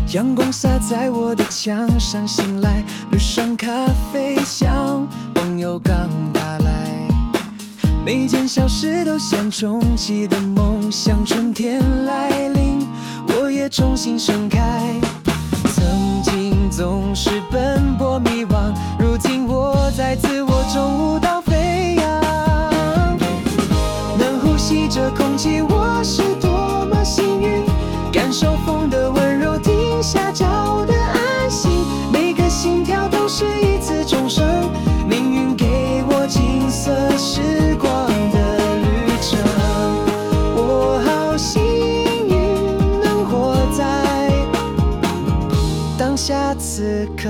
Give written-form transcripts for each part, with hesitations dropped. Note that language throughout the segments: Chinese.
阳光洒在我的墙上，醒来路上咖啡香，朋友刚打来，每件小事都像重启的梦想，春天来临，我也重新盛开。曾经总是奔波迷惘，如今我在自我中舞蹈飞扬，能呼吸着空气，我是多么幸运，感受风的温柔，停下脚的安心，每个心跳都是一次重生，命运给我金色时光的旅程，我好幸运能活在当下此刻。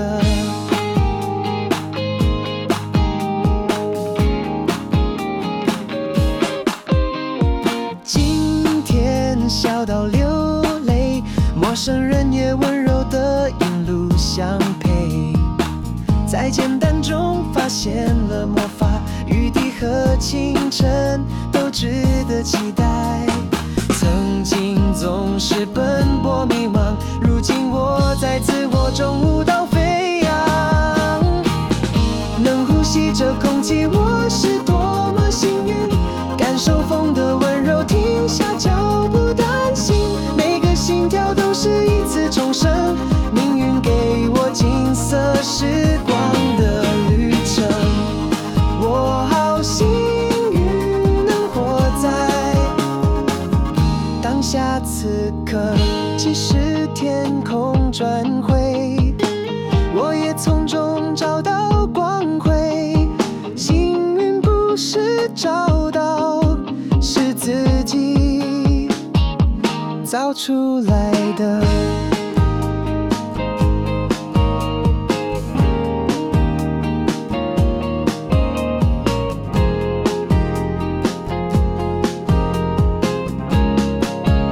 今天笑到流泪，陌生人也温柔地引路相陪，在简单中发现了魔法，雨滴和清晨都值得期待。曾经总是奔波迷茫，如今我在自我中舞蹈飞扬，能呼吸着空气，我是多么幸运，感受风的温柔，停下脚步担心，每个心跳都是一次重生，命运给我金色时光的旅程，我好幸运能活在当下此刻。即使天空转灰，我也从中找到光辉，幸运不是找到，是自己造出来的。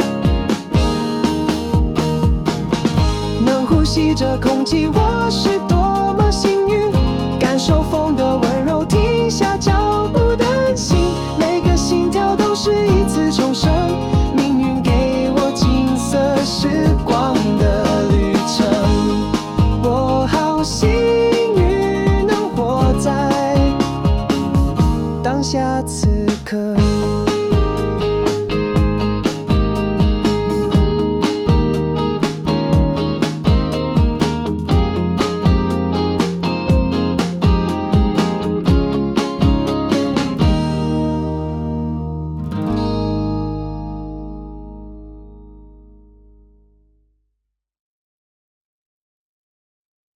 能呼吸着空气，我是多